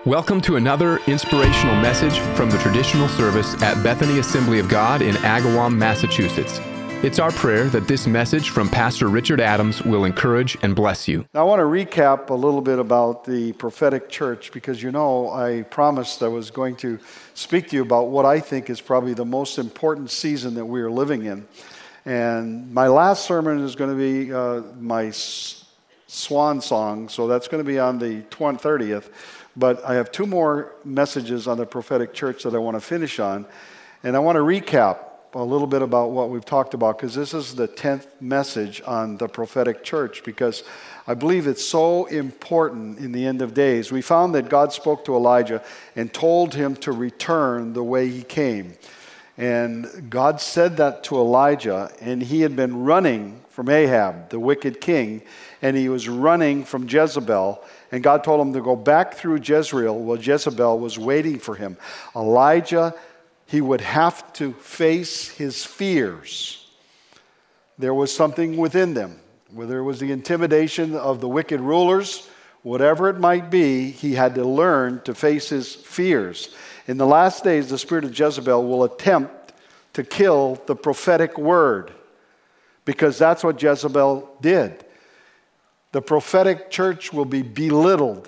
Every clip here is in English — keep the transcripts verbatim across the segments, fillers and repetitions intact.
Welcome to another inspirational message from the traditional service at Bethany Assembly of God in Agawam, Massachusetts. It's our prayer that this message from Pastor Richard Adams will encourage and bless you. Now, I want to recap a little bit about the prophetic church because, you know, I promised I was going to speak to you about what I think is probably the most important season that we are living in. And my last sermon is going to be uh, my s- swan song, so that's going to be on the thirtieth. But I have two more messages on the prophetic church that I want to finish on. And I want to recap a little bit about what we've talked about, because this is the tenth message on the prophetic church, because I believe it's so important in the end of days. We found that God spoke to Elijah and told him to return the way he came. And God said that to Elijah, and he had been running from Ahab, the wicked king, and he was running from Jezebel. And God told him to go back through Jezreel while Jezebel was waiting for him. Elijah, he would have to face his fears. There was something within them, whether it was the intimidation of the wicked rulers, whatever it might be, he had to learn to face his fears. In the last days, the spirit of Jezebel will attempt to kill the prophetic word, because that's what Jezebel did. The prophetic church will be belittled.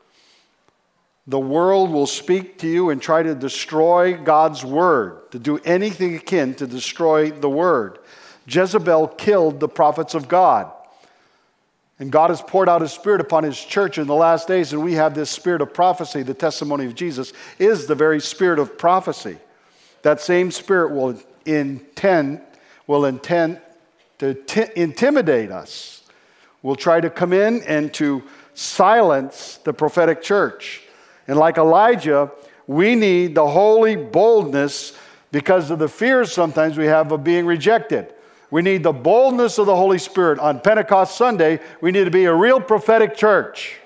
The world will speak to you and try to destroy God's word, to do anything akin to destroy the word. Jezebel killed the prophets of God. And God has poured out His Spirit upon His church in the last days, and we have this spirit of prophecy. The testimony of Jesus is the very spirit of prophecy. That same spirit will intend, will intend to t- intimidate us. Will try to come in and to silence the prophetic church. And like Elijah, we need the holy boldness because of the fears sometimes we have of being rejected. We need the boldness of the Holy Spirit. On Pentecost Sunday, we need to be a real prophetic church.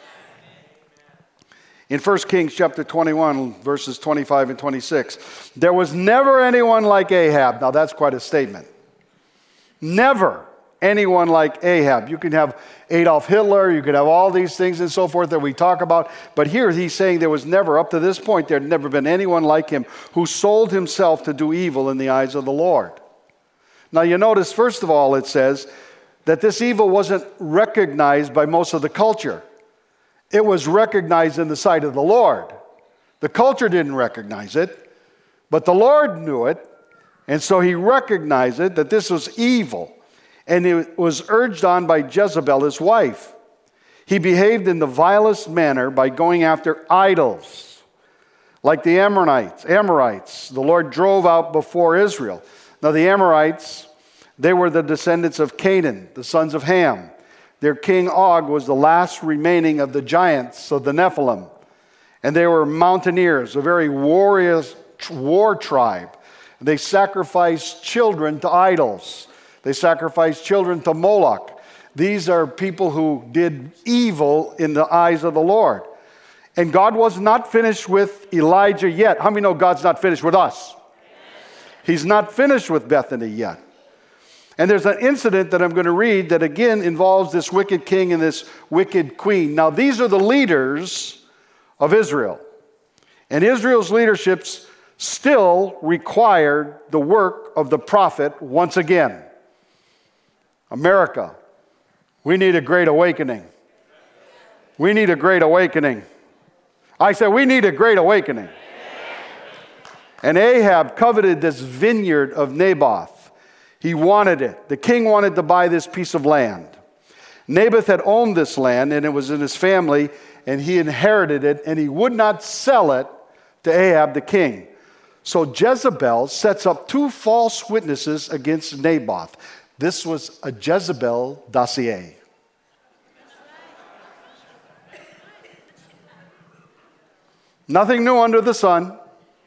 In First Kings chapter twenty-one, verses twenty-five and twenty-six, there was never anyone like Ahab. Now that's quite a statement. Never anyone like Ahab. You can have Adolf Hitler, you could have all these things and so forth that we talk about, but here he's saying there was never, up to this point, there had never been anyone like him who sold himself to do evil in the eyes of the Lord. Now you notice, first of all, it says that this evil wasn't recognized by most of the culture. It was recognized in the sight of the Lord. The culture didn't recognize it, but the Lord knew it, and so He recognized it, that this was evil. And it was urged on by Jezebel, his wife. He behaved in the vilest manner by going after idols, like the Amorites. Amorites, the Lord drove out before Israel. Now the Amorites, they were the descendants of Canaan, the sons of Ham. Their king Og was the last remaining of the giants of the Nephilim. And they were mountaineers, a very warriors, war tribe. They sacrificed children to idols. They sacrificed children to Moloch. These are people who did evil in the eyes of the Lord. And God was not finished with Elijah yet. How many know God's not finished with us? He's not finished with Bethany yet. And there's an incident that I'm going to read that again involves this wicked king and this wicked queen. Now these are the leaders of Israel. And Israel's leaderships still required the work of the prophet once again. America, we need a great awakening. We need a great awakening. I said we need a great awakening. And Ahab coveted this vineyard of Naboth. He wanted it. The king wanted to buy this piece of land. Naboth had owned this land, and it was in his family, and he inherited it, and he would not sell it to Ahab the king. So Jezebel sets up two false witnesses against Naboth. This was a Jezebel dossier. Nothing new under the sun.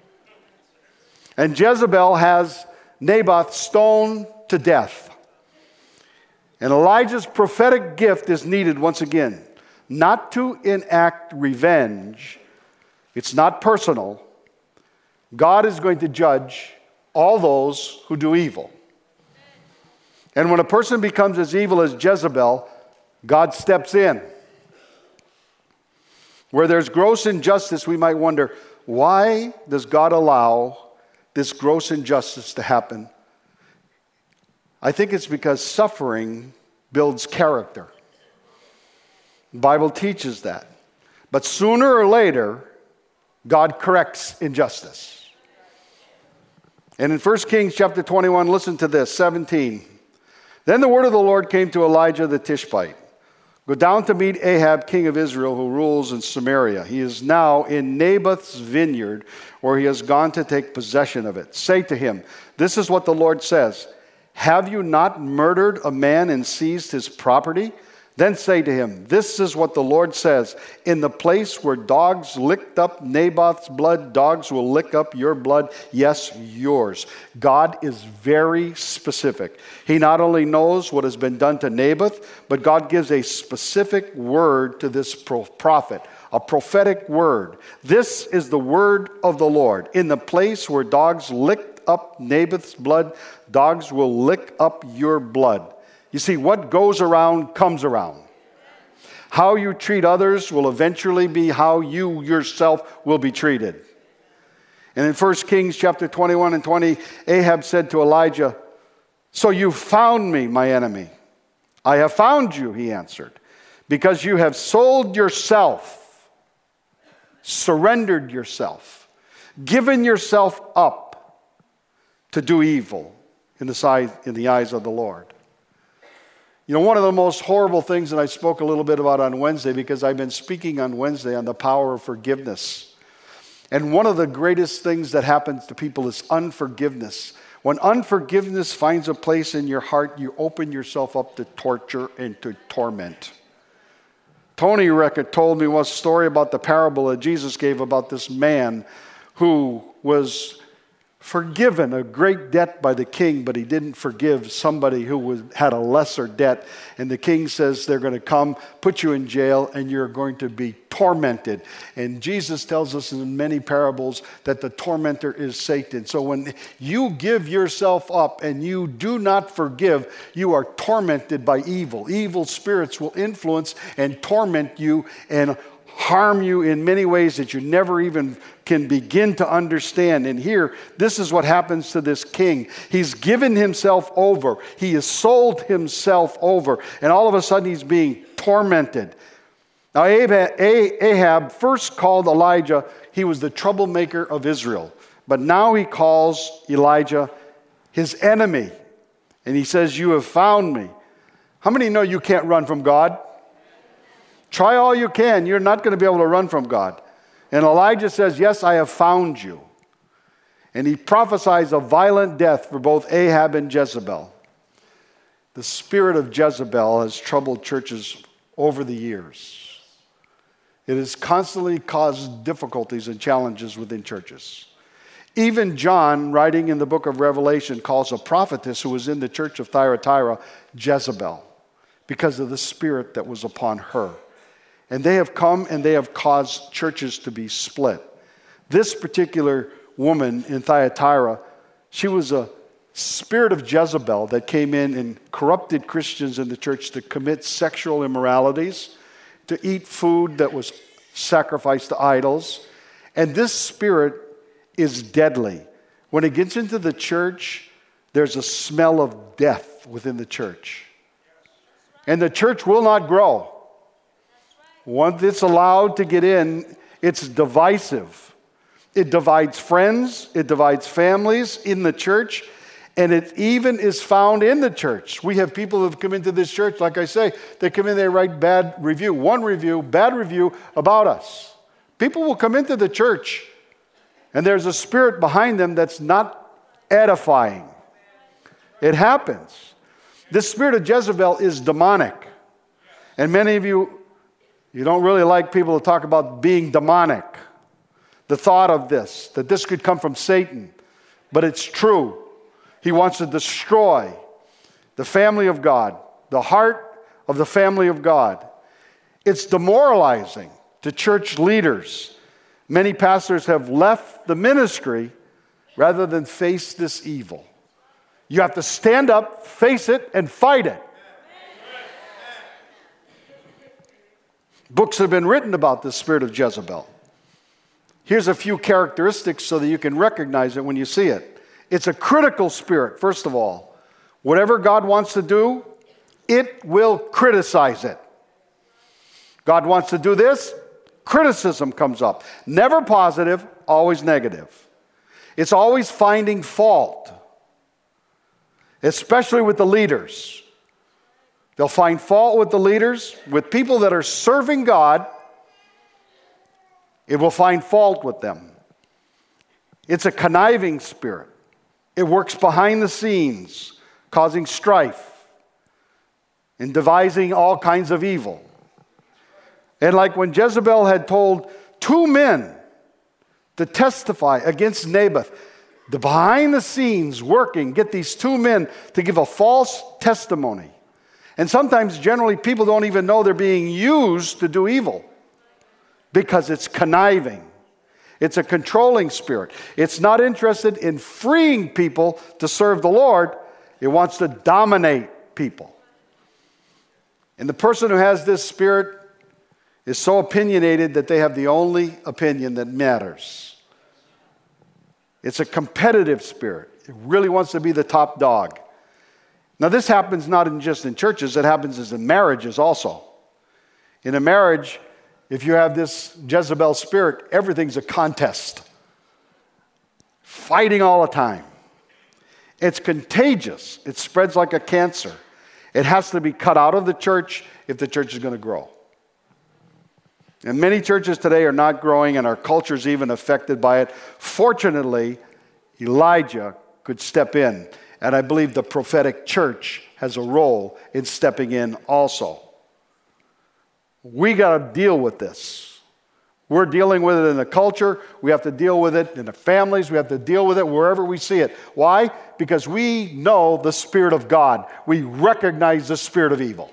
And Jezebel has Naboth stoned to death. And Elijah's prophetic gift is needed once again, not to enact revenge. It's not personal. God is going to judge all those who do evil. And when a person becomes as evil as Jezebel, God steps in. Where there's gross injustice, we might wonder, why does God allow this gross injustice to happen? I think it's because suffering builds character. The Bible teaches that. But sooner or later, God corrects injustice. And in First Kings chapter twenty-one, listen to this, seventeen. Then the word of the Lord came to Elijah the Tishbite. Go down to meet Ahab, king of Israel, who rules in Samaria. He is now in Naboth's vineyard, where he has gone to take possession of it. Say to him, this is what the Lord says. Have you not murdered a man and seized his property? Then say to him, this is what the Lord says. In the place where dogs licked up Naboth's blood, dogs will lick up your blood. Yes, yours. God is very specific. He not only knows what has been done to Naboth, but God gives a specific word to this prophet, a prophetic word. This is the word of the Lord. In the place where dogs licked up Naboth's blood, dogs will lick up your blood. You see, what goes around comes around. How you treat others will eventually be how you yourself will be treated. And in First Kings chapter twenty-one and twenty, Ahab said to Elijah, so you found me, my enemy. I have found you, he answered, because you have sold yourself, surrendered yourself, given yourself up to do evil in the sight, in the eyes of the Lord. You know, one of the most horrible things that I spoke a little bit about on Wednesday, because I've been speaking on Wednesday on the power of forgiveness. And one of the greatest things that happens to people is unforgiveness. When unforgiveness finds a place in your heart, you open yourself up to torture and to torment. Tony Recker told me one story about the parable that Jesus gave about this man who was forgiven a great debt by the king, but he didn't forgive somebody who was, had a lesser debt. And the king says they're going to come, put you in jail, and you're going to be tormented. And Jesus tells us in many parables that the tormentor is Satan. So when you give yourself up and you do not forgive, you are tormented by evil. Evil spirits will influence and torment you and harm you in many ways that you never even can begin to understand. And here, this is what happens to this king. He's given himself over. He has sold himself over. And all of a sudden, he's being tormented. Now, Ahab first called Elijah, he was the troublemaker of Israel. But now he calls Elijah his enemy. And he says, you have found me. How many know you can't run from God? Try all you can. You're not going to be able to run from God. And Elijah says, yes, I have found you. And he prophesies a violent death for both Ahab and Jezebel. The spirit of Jezebel has troubled churches over the years. It has constantly caused difficulties and challenges within churches. Even John, writing in the book of Revelation, calls a prophetess who was in the church of Thyatira Jezebel because of the spirit that was upon her. And they have come and they have caused churches to be split. This particular woman in Thyatira, she was a spirit of Jezebel that came in and corrupted Christians in the church to commit sexual immoralities, to eat food that was sacrificed to idols. And this spirit is deadly. When it gets into the church, there's a smell of death within the church. And the church will not grow. Once it's allowed to get in, it's divisive. It divides friends, it divides families in the church, and it even is found in the church. We have people who have come into this church, like I say, they come in, they write bad review, one review, bad review about us. People will come into the church, and there's a spirit behind them that's not edifying. It happens. This spirit of Jezebel is demonic. And many of you, you don't really like people to talk about being demonic. The thought of this, that this could come from Satan. But it's true. He wants to destroy the family of God, the heart of the family of God. It's demoralizing to church leaders. Many pastors have left the ministry rather than face this evil. You have to stand up, face it, and fight it. Books have been written about the spirit of Jezebel. Here's a few characteristics so that you can recognize it when you see it. It's a critical spirit, first of all. Whatever God wants to do, it will criticize it. God wants to do this, criticism comes up. Never positive, always negative. It's always finding fault, especially with the leaders. They'll find fault with the leaders, with people that are serving God. It will find fault with them. It's a conniving spirit. It works behind the scenes, causing strife and devising all kinds of evil. And like when Jezebel had told two men to testify against Naboth, the behind the scenes working, get these two men to give a false testimony. And sometimes, generally, people don't even know they're being used to do evil because it's conniving. It's a controlling spirit. It's not interested in freeing people to serve the Lord. It wants to dominate people. And the person who has this spirit is so opinionated that they have the only opinion that matters. It's a competitive spirit. It really wants to be the top dog. Now, this happens not in just in churches, it happens in marriages also. In a marriage, if you have this Jezebel spirit, everything's a contest. Fighting all the time. It's contagious. It spreads like a cancer. It has to be cut out of the church if the church is going to grow. And many churches today are not growing, and our culture is even affected by it. Fortunately, Elijah could step in. And I believe the prophetic church has a role in stepping in also. We got to deal with this. We're dealing with it in the culture. We have to deal with it in the families. We have to deal with it wherever we see it. Why? Because we know the Spirit of God. We recognize the spirit of evil.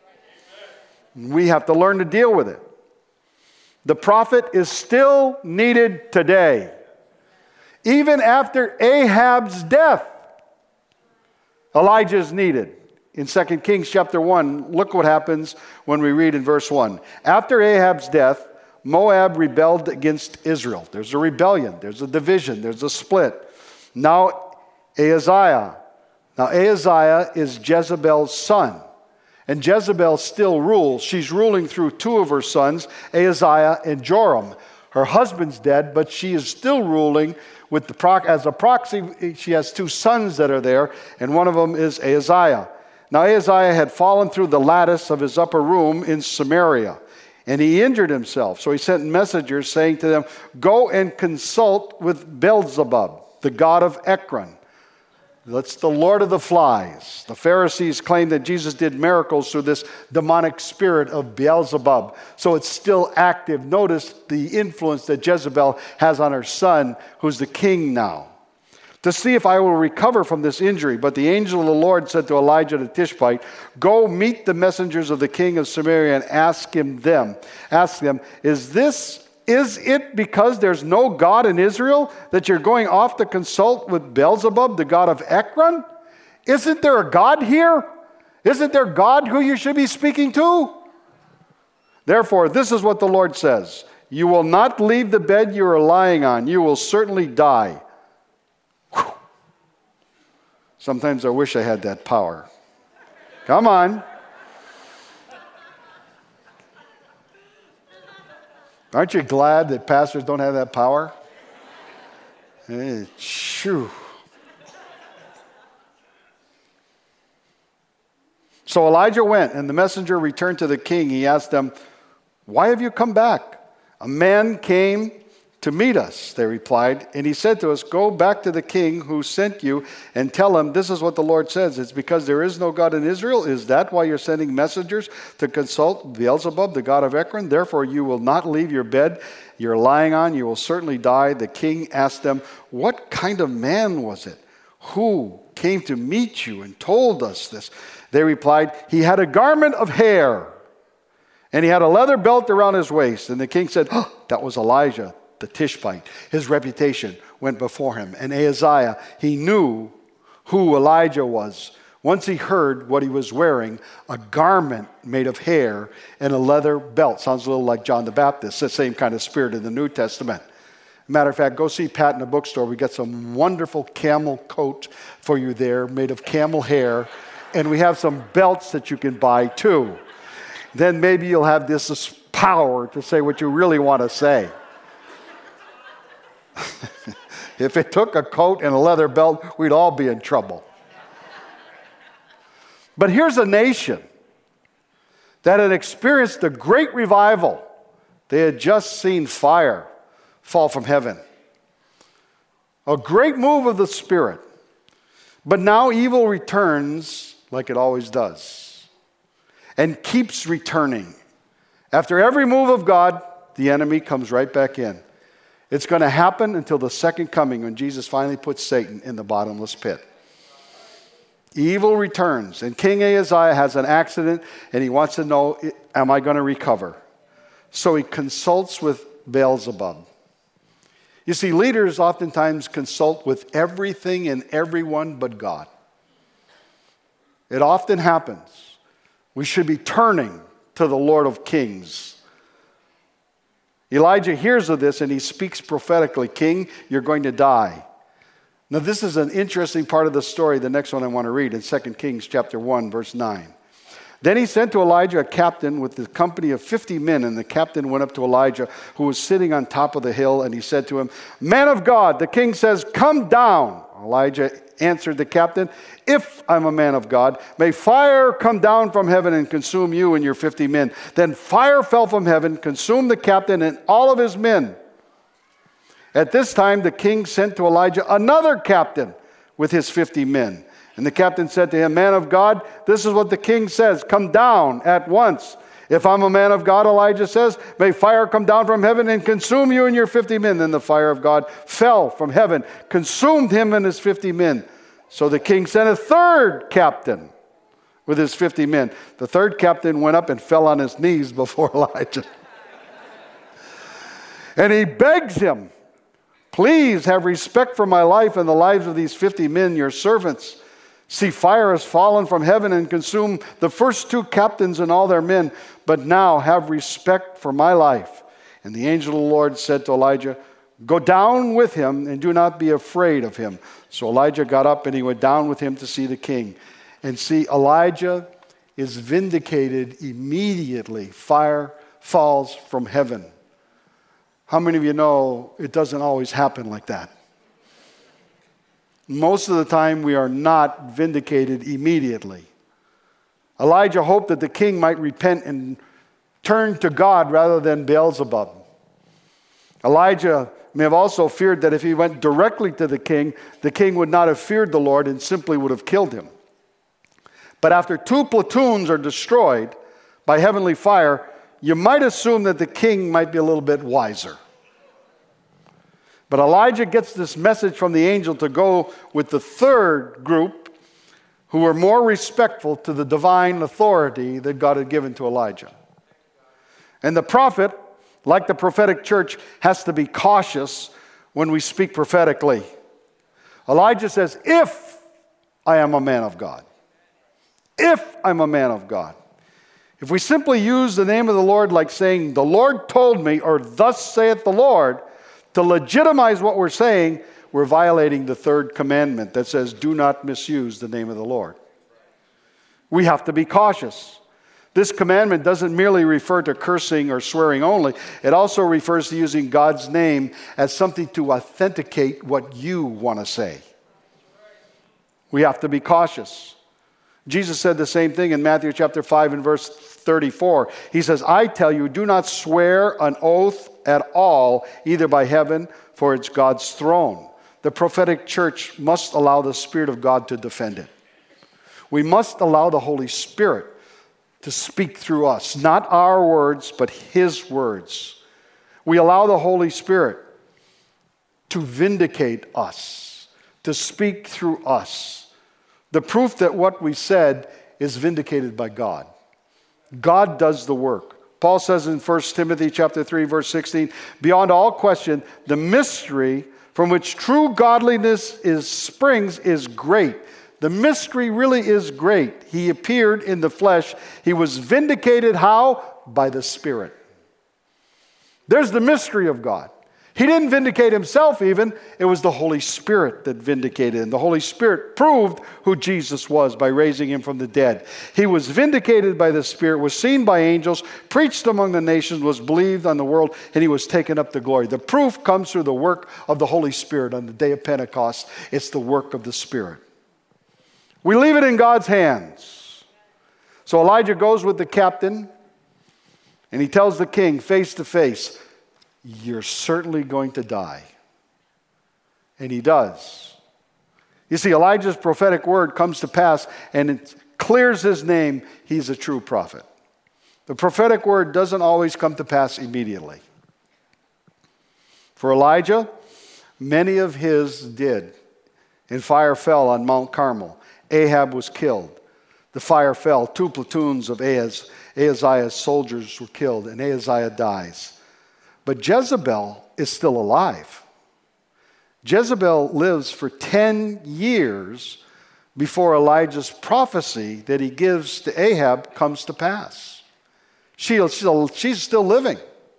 We have to learn to deal with it. The prophet is still needed today. Even after Ahab's death, Elijah is needed. In Second Kings chapter one, look what happens when we read in verse one. After Ahab's death, Moab rebelled against Israel. There's a rebellion. There's a division. There's a split. Now Ahaziah. Now Ahaziah is Jezebel's son. And Jezebel still rules. She's ruling through two of her sons, Ahaziah and Joram. Her husband's dead, but she is still ruling with the pro- as a proxy. She has two sons that are there, and one of them is Ahaziah. Now Ahaziah had fallen through the lattice of his upper room in Samaria, and he injured himself. So he sent messengers saying to them, "Go and consult with Beelzebub, the god of Ekron." That's the Lord of the Flies. The Pharisees claimed that Jesus did miracles through this demonic spirit of Beelzebub. So it's still active. Notice the influence that Jezebel has on her son, who's the king now. To see if I will recover from this injury. But the angel of the Lord said to Elijah the Tishbite, "Go meet the messengers of the king of Samaria and ask him them. Ask them, is this Is it because there's no God in Israel that you're going off to consult with Beelzebub, the god of Ekron? Isn't there a God here? Isn't there God who you should be speaking to? Therefore, this is what the Lord says. You will not leave the bed you are lying on. You will certainly die." Whew. Sometimes I wish I had that power. Come on. Aren't you glad that pastors don't have that power? Hey, shoo. So Elijah went, and the messenger returned to the king. He asked them, "Why have you come back?" "A man came to meet us," they replied, "and he said to us, 'Go back to the king who sent you and tell him this is what the Lord says. It's because there is no God in Israel. Is that why you're sending messengers to consult Beelzebub, the god of Ekron? Therefore you will not leave your bed you're lying on. You will certainly die.' The king asked them, 'What kind of man was it who came to meet you and told us this?' They replied, 'He had a garment of hair, and he had a leather belt around his waist.' And the king said, oh, 'That was Elijah the Tishbite.' His reputation went before him. And Ahaziah, he knew who Elijah was Once he heard what he was wearing, a garment made of hair and a leather belt. Sounds a little like John the Baptist, the same kind of spirit in the New Testament. Matter of fact, go see Pat in the bookstore. We got some wonderful camel coat for you there, made of camel hair. And we have some belts that you can buy too. Then maybe you'll have this, this power to say what you really want to say. If it took a coat and a leather belt, we'd all be in trouble. But here's a nation that had experienced a great revival. They had just seen fire fall from heaven. A great move of the Spirit. But now evil returns like it always does and keeps returning. After every move of God, the enemy comes right back in. It's going to happen until the second coming when Jesus finally puts Satan in the bottomless pit. Evil returns, and King Ahaziah has an accident, and he wants to know, am I going to recover? So he consults with Beelzebub. You see, leaders oftentimes consult with everything and everyone but God. It often happens. We should be turning to the Lord of Kings. Elijah hears of this, and he speaks prophetically, King, you're going to die. Now, this is an interesting part of the story, the next one I want to read in Second Kings chapter one, verse nine. Then he sent to Elijah a captain with the company of fifty men, and the captain went up to Elijah, who was sitting on top of the hill, and he said to him, Man of God, the king says, come down. Elijah answered the captain, If I'm a man of God, may fire come down from heaven and consume you and your fifty men. Then fire fell from heaven, consumed the captain and all of his men. At this time, the king sent to Elijah another captain with his fifty men. And the captain said to him, Man of God, this is what the king says, come down at once. If I'm a man of God, Elijah says, may fire come down from heaven and consume you and your fifty men. Then the fire of God fell from heaven, consumed him and his fifty men. So the king sent a third captain with his fifty men. The third captain went up and fell on his knees before Elijah. And he begs him, Please have respect for my life and the lives of these fifty men, your servants. See, fire has fallen from heaven and consumed the first two captains and all their men. But now have respect for my life. And the angel of the Lord said to Elijah, Go down with him and do not be afraid of him. So Elijah got up and he went down with him to see the king. And see, Elijah is vindicated immediately. Fire falls from heaven. How many of you know it doesn't always happen like that? Most of the time we are not vindicated immediately. Elijah hoped that the king might repent and turn to God rather than Beelzebub. Elijah may have also feared that if he went directly to the king, the king would not have feared the Lord and simply would have killed him. But after two platoons are destroyed by heavenly fire, you might assume that the king might be a little bit wiser. But Elijah gets this message from the angel to go with the third group who were more respectful to the divine authority that God had given to Elijah. And the prophet, like the prophetic church, has to be cautious when we speak prophetically. Elijah says, if I am a man of God. If I'm a man of God. If we simply use the name of the Lord like saying, the Lord told me, or thus saith the Lord, to legitimize what we're saying, we're violating the third commandment that says, do not misuse the name of the Lord. We have to be cautious. This commandment doesn't merely refer to cursing or swearing only. It also refers to using God's name as something to authenticate what you want to say. We have to be cautious. Jesus said the same thing in Matthew chapter five and verse thirty-four. He says, I tell you, do not swear an oath at all, either by heaven, for it's God's throne. The prophetic church must allow the Spirit of God to defend it. We must allow the Holy Spirit to speak through us. Not our words, but His words. We allow the Holy Spirit to vindicate us, to speak through us. The proof that what we said is vindicated by God. God does the work. Paul says in First Timothy chapter three, verse sixteen, beyond all question, the mystery from which true godliness is springs is great. The mystery really is great. He appeared in the flesh. He was vindicated how? By the Spirit. There's the mystery of God. He didn't vindicate himself even. It was the Holy Spirit that vindicated him. The Holy Spirit proved who Jesus was by raising him from the dead. He was vindicated by the Spirit, was seen by angels, preached among the nations, was believed on the world, and he was taken up to glory. The proof comes through the work of the Holy Spirit on the day of Pentecost. It's the work of the Spirit. We leave it in God's hands. So Elijah goes with the captain, and he tells the king face to face, you're certainly going to die. And he does. You see, Elijah's prophetic word comes to pass, and it clears his name. He's a true prophet. The prophetic word doesn't always come to pass immediately. For Elijah, many of his did. And fire fell on Mount Carmel. Ahab was killed. The fire fell. Two platoons of Ahaz, Ahaziah's soldiers were killed, and Ahaziah dies. But Jezebel is still alive. Jezebel lives for ten years before Elijah's prophecy that he gives to Ahab comes to pass. She, she's still living.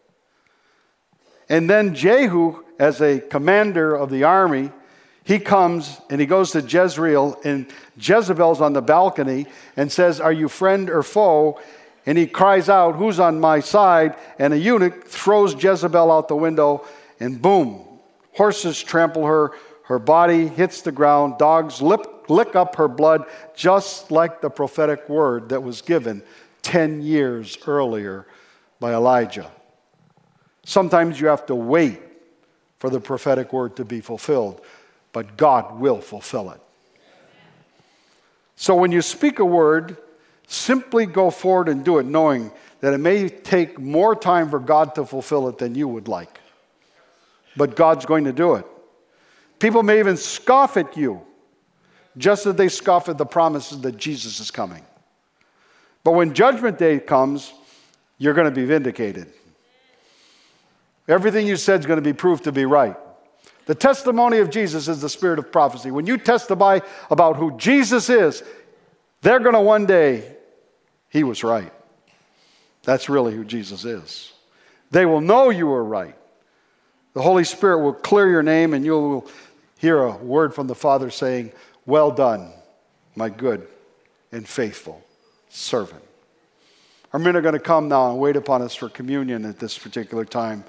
And then Jehu, as a commander of the army, he comes and he goes to Jezreel, and Jezebel's on the balcony and says, are you friend or foe? And he cries out, who's on my side? And a eunuch throws Jezebel out the window, and boom, horses trample her. Her body hits the ground. Dogs lick, lick up her blood, just like the prophetic word that was given ten years earlier by Elijah. Sometimes you have to wait for the prophetic word to be fulfilled, but God will fulfill it. So when you speak a word, simply go forward and do it, knowing that it may take more time for God to fulfill it than you would like. But God's going to do it. People may even scoff at you, just as they scoff at the promises that Jesus is coming. But when Judgment Day comes, you're going to be vindicated. Everything you said is going to be proved to be right. The testimony of Jesus is the spirit of prophecy. When you testify about who Jesus is, they're going to one day, he was right. That's really who Jesus is. They will know you were right. The Holy Spirit will clear your name, and you will hear a word from the Father saying, well done, my good and faithful servant. Our men are going to come now and wait upon us for communion at this particular time.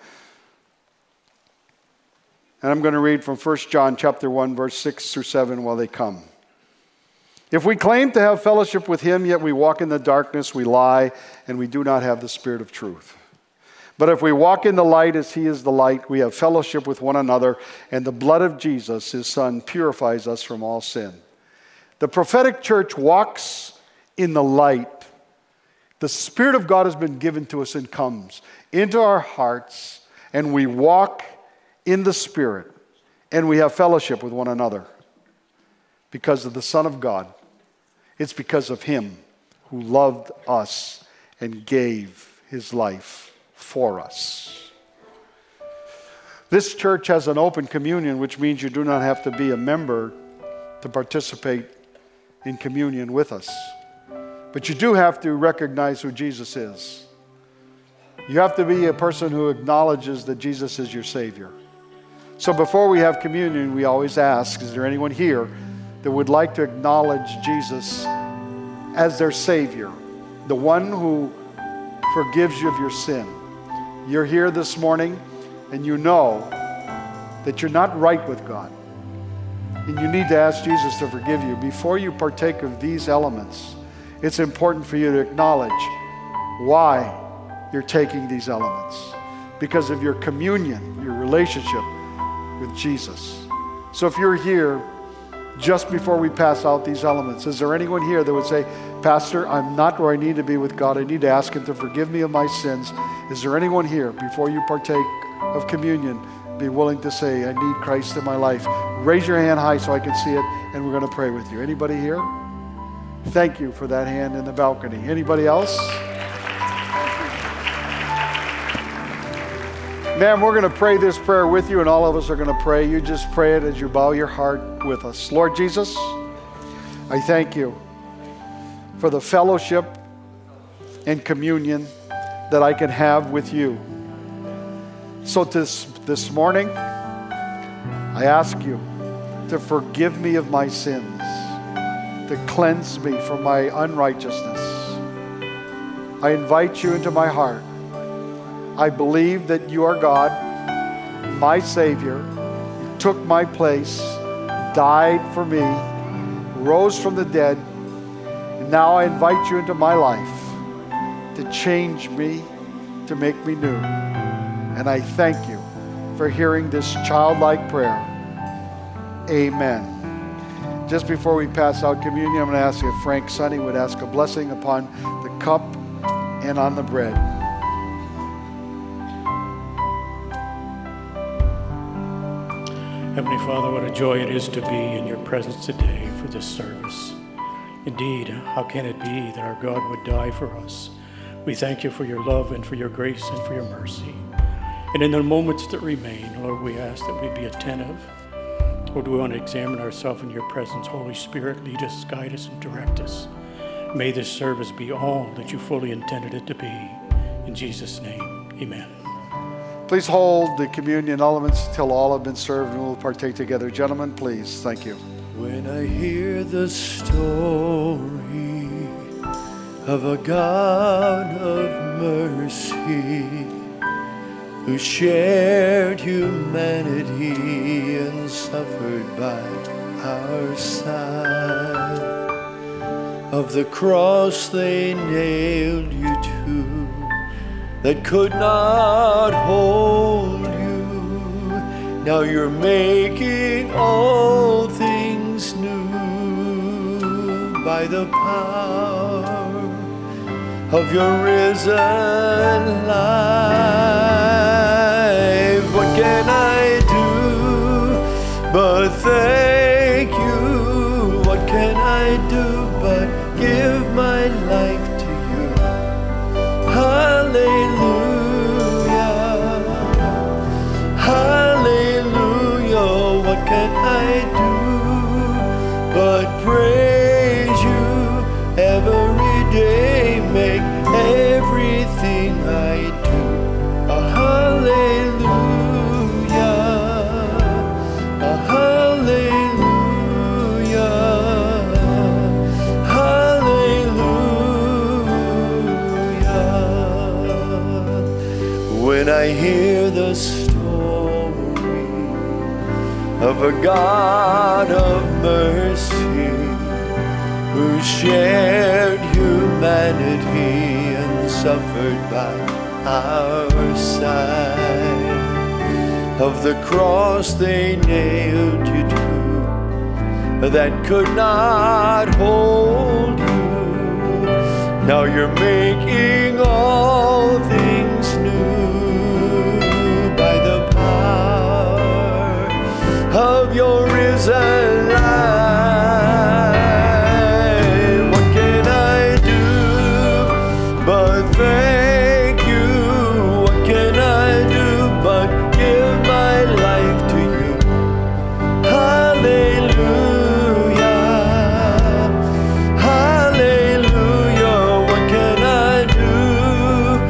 And I'm going to read from First John chapter one, verse six through seven while they come. If we claim to have fellowship with him, yet we walk in the darkness, we lie, and we do not have the spirit of truth. But if we walk in the light as he is the light, we have fellowship with one another, and the blood of Jesus, his Son, purifies us from all sin. The prophetic church walks in the light. The Spirit of God has been given to us and comes into our hearts, and we walk in the Spirit, and we have fellowship with one another because of the Son of God. It's because of him who loved us and gave his life for us. This church has an open communion, which means you do not have to be a member to participate in communion with us. But you do have to recognize who Jesus is. You have to be a person who acknowledges that Jesus is your Savior. So before we have communion, we always ask, is there anyone here that would like to acknowledge Jesus as their Savior, the one who forgives you of your sin? You're here this morning and you know that you're not right with God, and you need to ask Jesus to forgive you. Before you partake of these elements, it's important for you to acknowledge why you're taking these elements, because of your communion, your relationship with Jesus. So if you're here just before we pass out these elements, is there anyone here that would say, Pastor, I'm not where I need to be with God. I need to ask him to forgive me of my sins. Is there anyone here, before you partake of communion, be willing to say, I need Christ in my life? Raise your hand high so I can see it, and we're going to pray with you. Anybody here? Thank you for that hand in the balcony. Anybody else? Ma'am, we're going to pray this prayer with you, and all of us are going to pray. You just pray it as you bow your heart with us. Lord Jesus, I thank you for the fellowship and communion that I can have with you. So this, this morning, I ask you to forgive me of my sins, to cleanse me from my unrighteousness. I invite you into my heart. I believe that you are God, my Savior. You took my place, died for me, rose from the dead, and now I invite you into my life to change me, to make me new. And I thank you for hearing this childlike prayer. Amen. Just before we pass out communion, I'm going to ask if Frank Sonny would ask a blessing upon the cup and on the bread. Heavenly Father, what a joy it is to be in your presence today for this service. Indeed, how can it be that our God would die for us? We thank you for your love and for your grace and for your mercy. And in the moments that remain, Lord, we ask that we be attentive. Lord, we want to examine ourselves in your presence. Holy Spirit, lead us, guide us, and direct us. May this service be all that you fully intended it to be. In Jesus' name, amen. Please hold the communion elements until all have been served and we'll partake together. Gentlemen, please. Thank you. When I hear the story of a God of mercy who shared humanity and suffered by our side, of the cross they nailed you to that could not hold you, now you're making all things new by the power of your risen life. What can I do but thank you? What can I do but give my life to you? Hallelujah, hallelujah. What can I do but praise you every day? Make everything I do a hallelujah, a hallelujah, hallelujah. When I hear the story of a God of mercy who shared humanity and suffered by our side, of the cross they nailed you to that could not hold you, now you're making all things new by the power of your risen life. What can I do but thank you? What can I do but give my life to you? Hallelujah, hallelujah. What can I do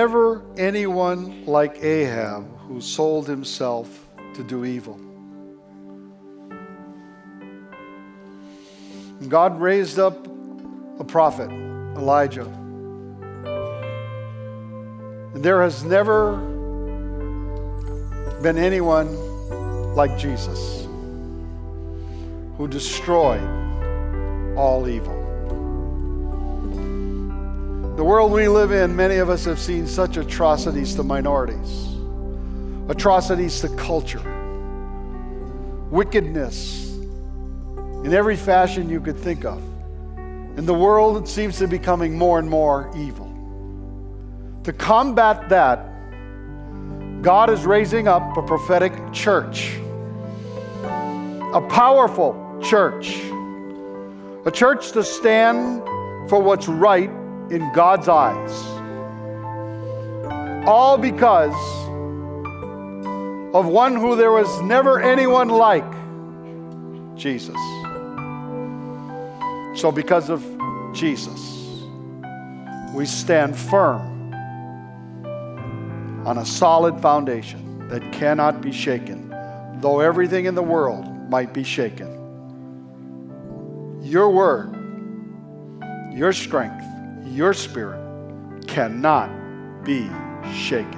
never anyone like Ahab who sold himself to do evil. God raised up a prophet, Elijah. And there has never been anyone like Jesus who destroyed all evil. The world we live in, many of us have seen such atrocities to minorities, atrocities to culture, wickedness in every fashion you could think of. And the world seems to be becoming more and more evil. To combat that, God is raising up a prophetic church, a powerful church, a church to stand for what's right in God's eyes. All because of one who there was never anyone like, Jesus. So because of Jesus, we stand firm on a solid foundation that cannot be shaken, though everything in the world might be shaken. Your word, your strength, your spirit cannot be shaken.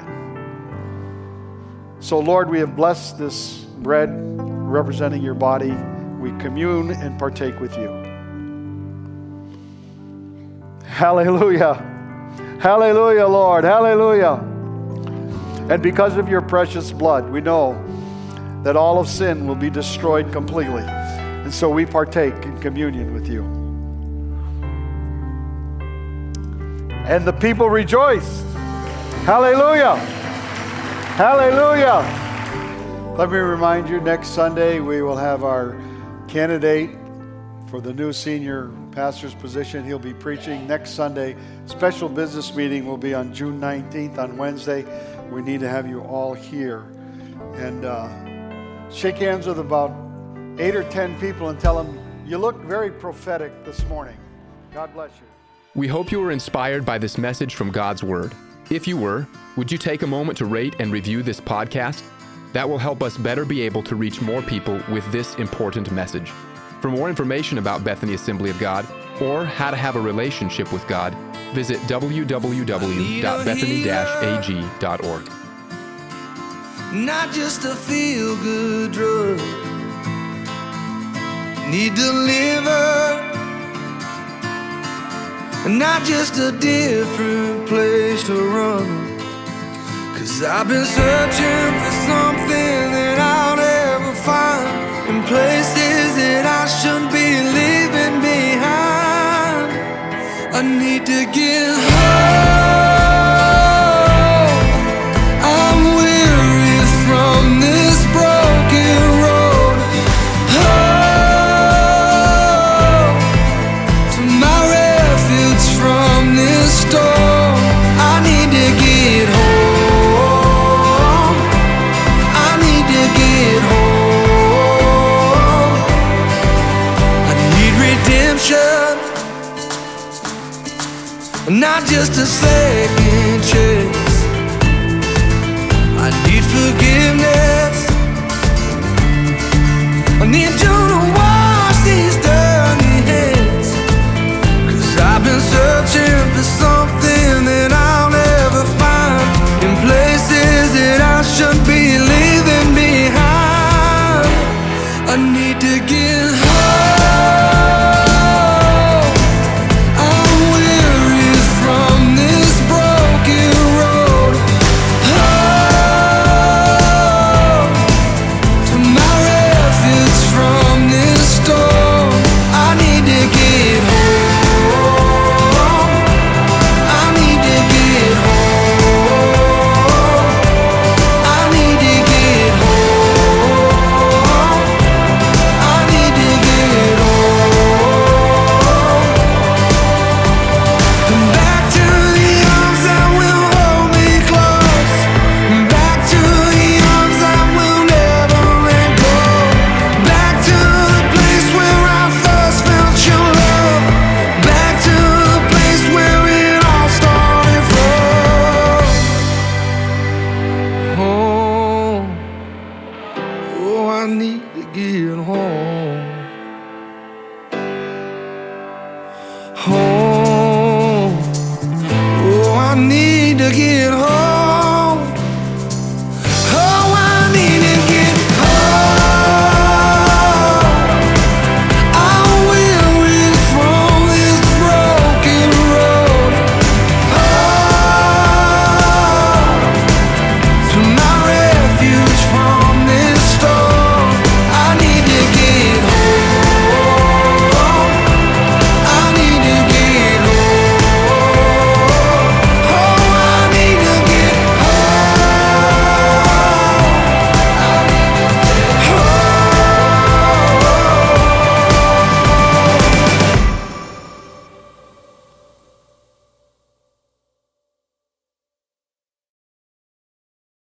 So, Lord, we have blessed this bread representing your body. We commune and partake with you. Hallelujah. Hallelujah, Lord. Hallelujah. And because of your precious blood, we know that all of sin will be destroyed completely. And so we partake in communion with you. And the people rejoiced. Hallelujah. Hallelujah. Let me remind you, next Sunday we will have our candidate for the new senior pastor's position. He'll be preaching next Sunday. Special business meeting will be on June nineteenth on Wednesday. We need to have you all here. And uh, shake hands with about eight or ten people and tell them, you look very prophetic this morning. God bless you. We hope you were inspired by this message from God's Word. If you were, would you take a moment to rate and review this podcast? That will help us better be able to reach more people with this important message. For more information about Bethany Assembly of God or how to have a relationship with God, visit w w w dot bethany dash a g dot org. Not just a feel-good drug. Need delivered. Not just a different place to run. Cause I've been searching for something that I'll never find in places that I shouldn't be leaving behind. I need to get home. I'm weary from this broken road. Home to my refuge from this storm. I need to get home. I need to get home. I need redemption, not just a second chance.